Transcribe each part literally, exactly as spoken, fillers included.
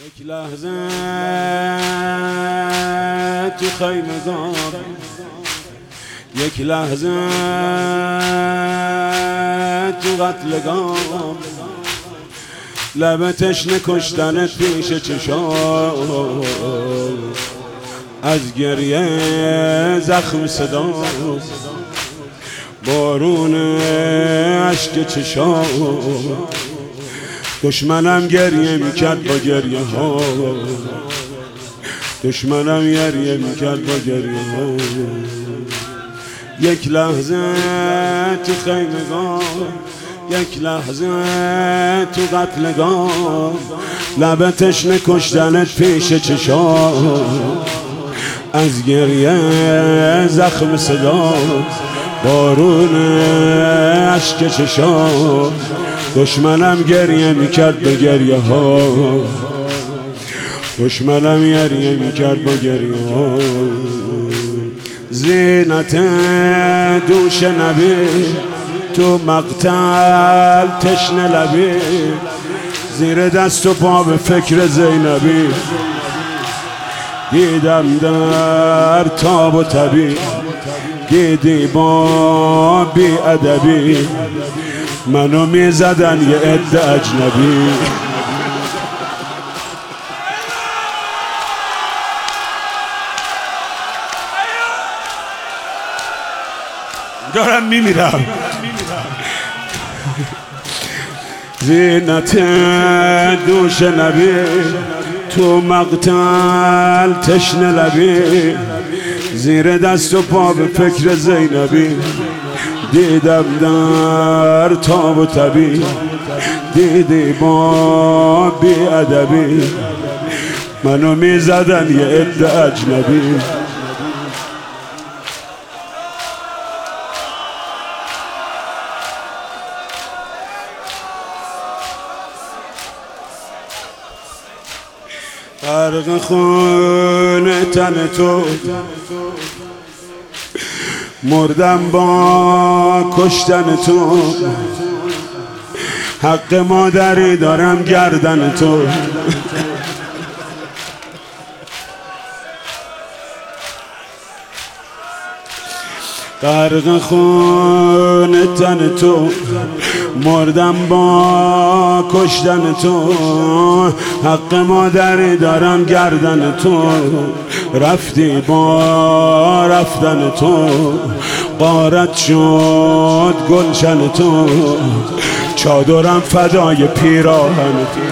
یک لحظه تو خیمگان، یک لحظه تو قتلگاه، لب تشنه کشتنت پیش چشام، از گریه زخم صدا، بارون اشک چشام، دشمنم گریه میکرد با گریه ها، دشمنم گریه میکرد با گریه ها. یک لحظه تو خیمگاه، یک لحظه تو قتلگاه، لب تشنه کشتنت پیش چشام، از گریه زخم صدا، بارون اشک چشام، دشمنم گریه میکرد به گریه ها، دشمنم گریه میکرد با گریه ها. زینت دوش نبی تو مقتل تشنه لبی، زیر دست و پا به فکر زینبی، دیدم در تاب و تبی، دیدی با بی ادبی، منو میزدن یه عده اجنبی. دارم میمیرم. زینت دوش نبی تو مقتل تشنه لبی، زیر دست و پا به فکر زینبی، دیدم در تاب و تبی، دیدی با بی ادبی، منو میزدن یه عده اجنبی. غرق خون تن تو مردم با کشتن تو، حق مادری دارم گردن تو. غرق خون تن تو مردم با کشتن تو، حق مادری دارم گردن تو. رفتی با رفتن تو، غارت شد گلشن تو، چادرم فدای پیراهن تو.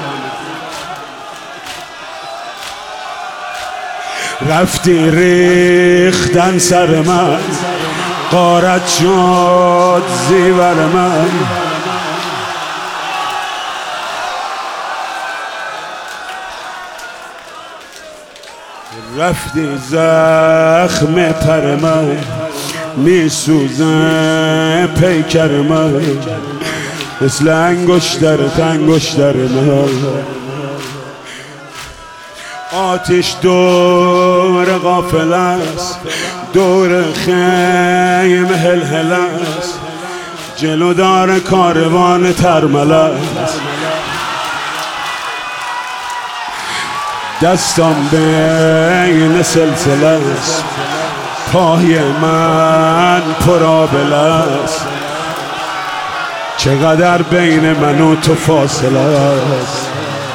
رفتی ریختن سر من، غارت شد زیور من. رفتی زخم پر من، میسوزه پیکر من، مثل انگشترت انگشتر من. آتش دور غافل است، دور خیم هل هل است، جلو دار کاروان ترمل است. دستم بین سلسله است، پای من پرآبله است، چقدر بین من و تو فاصله است.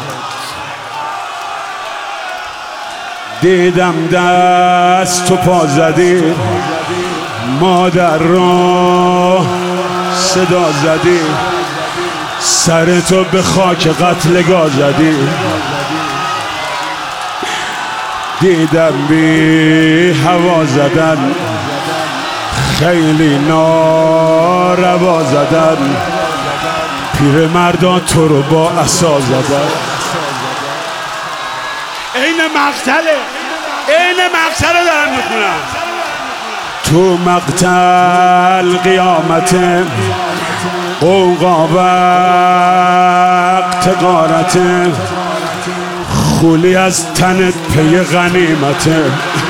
دیدم دست تو پا زدی، مادر رو صدا زدی، سر تو به خاک قتلگاه زدی. دیدم بی هوا زدن، خیلی ناروا زدن، پیر مردا تو رو با عصا زدن. این مقتله، این مقتله دارم میخونم. تو مقتل قیامته، قوقا وقت غارته، خولی از تنت پی غنیمته.